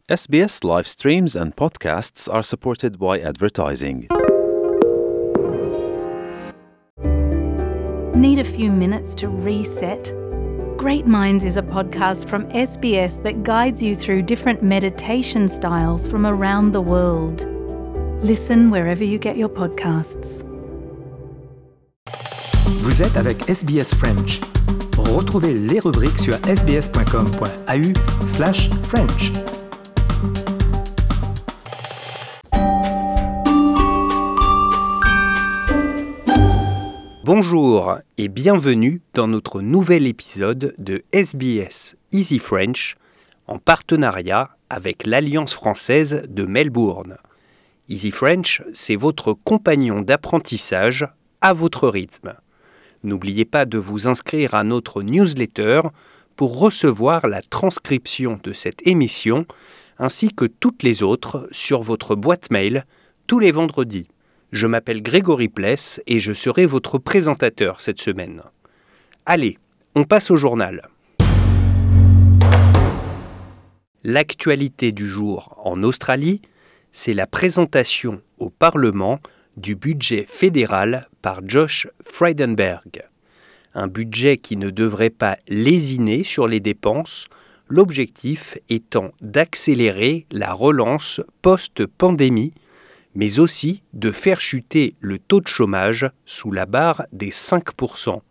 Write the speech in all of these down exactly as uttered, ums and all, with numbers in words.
S B S live streams and podcasts are supported by advertising. Need a few minutes to reset? Great Minds is a podcast from S B S that guides you through different meditation styles from around the world. Listen wherever you get your podcasts. Vous êtes avec S B S French. Retrouvez les rubriques sur sbs.com.au slash French. Bonjour et bienvenue dans notre nouvel épisode de S B S Easy French en partenariat avec l'Alliance française de Melbourne. Easy French, c'est votre compagnon d'apprentissage à votre rythme. N'oubliez pas de vous inscrire à notre newsletter pour recevoir la transcription de cette émission ainsi que toutes les autres sur votre boîte mail tous les vendredis. Je m'appelle Grégory Pless et je serai votre présentateur cette semaine. Allez, on passe au journal. L'actualité du jour en Australie, c'est la présentation au Parlement du budget fédéral par Josh Frydenberg. Un budget qui ne devrait pas lésiner sur les dépenses, l'objectif étant d'accélérer la relance post-pandémie, mais aussi de faire chuter le taux de chômage sous la barre des cinq pour cent.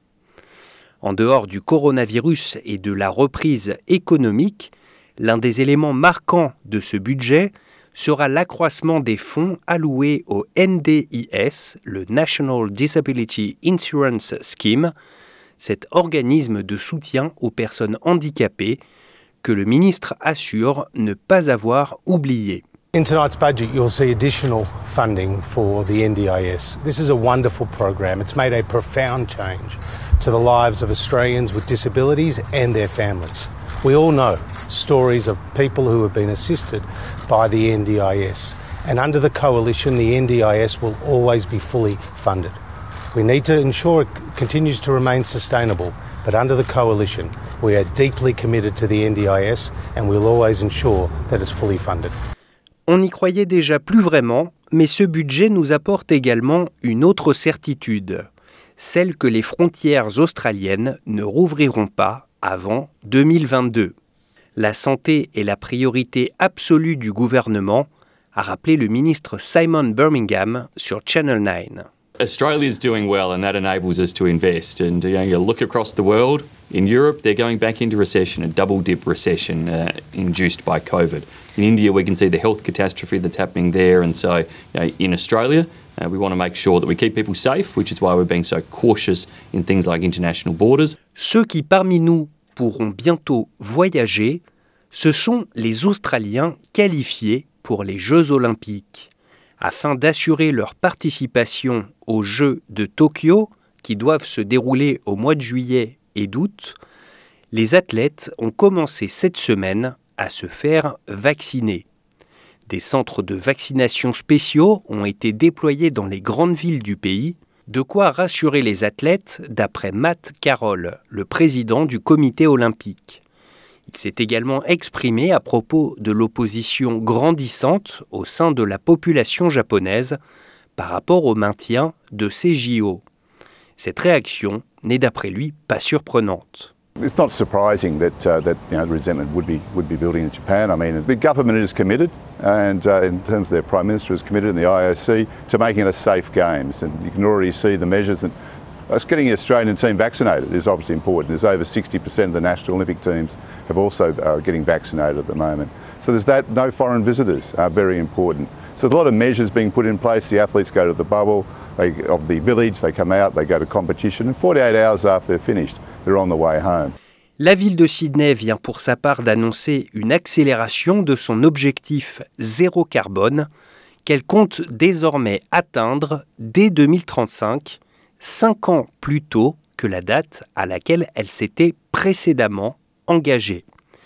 En dehors du coronavirus et de la reprise économique, l'un des éléments marquants de ce budget sera l'accroissement des fonds alloués au N D I S, le National Disability Insurance Scheme, cet organisme de soutien aux personnes handicapées que le ministre assure ne pas avoir oublié. In tonight's budget, you'll see additional funding for the N D I S. This is a wonderful program. It's made a profound change to the lives of Australians with disabilities and their families. We all know stories of people who have been assisted by the N D I S. And under the coalition, the N D I S will always be fully funded. We need to ensure it continues to remain sustainable, but under the coalition, we are deeply committed to the N D I S and we'll always ensure that it's fully funded. On n'y croyait déjà plus vraiment, mais ce budget nous apporte également une autre certitude, celle que les frontières australiennes ne rouvriront pas avant deux mille vingt-deux. La santé est la priorité absolue du gouvernement, a rappelé le ministre Simon Birmingham sur Channel nine. Australia is doing well and that enables us to invest. And you know, you look across the world, in Europe they're going back into recession, a double-dip recession uh, induced by COVID. In India we can see the health catastrophe that's happening there, and so you know, in Australia uh, we want to make sure that we keep people safe, which is why we're being so cautious in things like international borders. Ceux qui parmi nous pourront bientôt voyager, ce sont les Australiens qualifiés pour les Jeux Olympiques. Afin d'assurer leur participation aux Jeux de Tokyo, qui doivent se dérouler au mois de juillet et d'août, les athlètes ont commencé cette semaine à se faire vacciner. Des centres de vaccination spéciaux ont été déployés dans les grandes villes du pays, de quoi rassurer les athlètes d'après Matt Carroll, le président du comité olympique. Il s'est également exprimé à propos de l'opposition grandissante au sein de la population japonaise par rapport au maintien de ces J O. Cette réaction n'est d'après lui pas surprenante. It's not surprising that uh, that you know resentment would be would be building in Japan. I mean, the government is committed, and uh, in terms of their prime minister is committed, and the I O C to making it a safe games. And you can already see the measures. And us getting the Australian team vaccinated is obviously important. There's over sixty percent of the national Olympic teams have also uh, getting vaccinated at the moment. So there's that. No foreign visitors are very important. So there's a lot of measures being put in place. The athletes go to the bubble they, of the village. They come out. They go to competition. And forty-eight hours after they're finished, they're on the way home. La ville de Sydney vient pour sa part d'annoncer une accélération de son objectif zéro carbone qu'elle compte désormais atteindre dès deux mille trente-cinq, cinq ans plus tôt que la date à laquelle elle s'était précédemment engagée.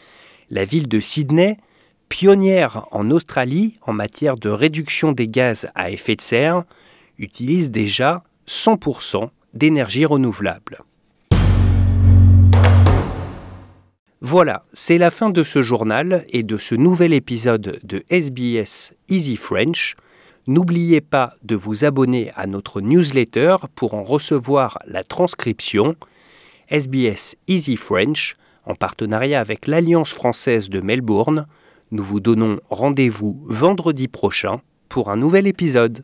La ville de Sydney, pionnière en Australie en matière de réduction des gaz à effet de serre, utilise déjà cent pour cent d'énergie renouvelable. Voilà, c'est la fin de ce journal et de ce nouvel épisode de S B S Easy French. N'oubliez pas de vous abonner à notre newsletter pour en recevoir la transcription. S B S Easy French, en partenariat avec l'Alliance française de Melbourne. Nous vous donnons rendez-vous vendredi prochain pour un nouvel épisode.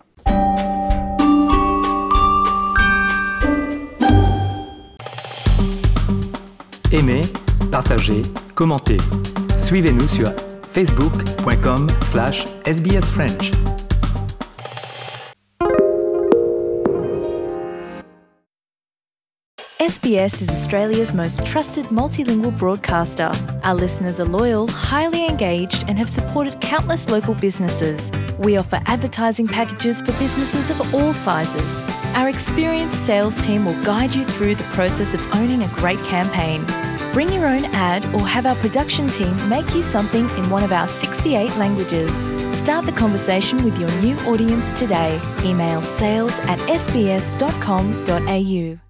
Aimez, partagez, commentez. Suivez-nous sur facebook.com slash sbsfrench. S B S is Australia's most trusted multilingual broadcaster. Our listeners are loyal, highly engaged, and have supported countless local businesses. We offer advertising packages for businesses of all sizes. Our experienced sales team will guide you through the process of owning a great campaign. Bring your own ad or have our production team make you something in one of our sixty-eight languages. Start the conversation with your new audience today. Email sales at s b s dot com dot a u.